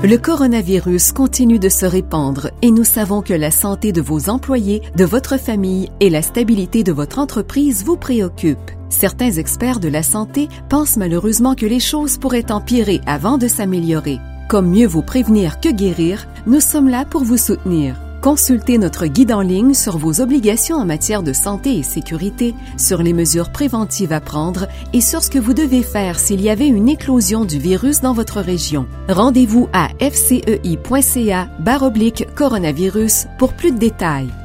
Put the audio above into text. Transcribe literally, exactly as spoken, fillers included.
Le coronavirus continue de se répandre et nous savons que la santé de vos employés, de votre famille et la stabilité de votre entreprise vous préoccupent. Certains experts de la santé pensent malheureusement que les choses pourraient empirer avant de s'améliorer. Comme mieux vous prévenir que guérir, nous sommes là pour vous soutenir. Consultez notre guide en ligne sur vos obligations en matière de santé et sécurité, sur les mesures préventives à prendre et sur ce que vous devez faire s'il y avait une éclosion du virus dans votre région. Rendez-vous à f c e i point c a barre oblique coronavirus pour plus de détails.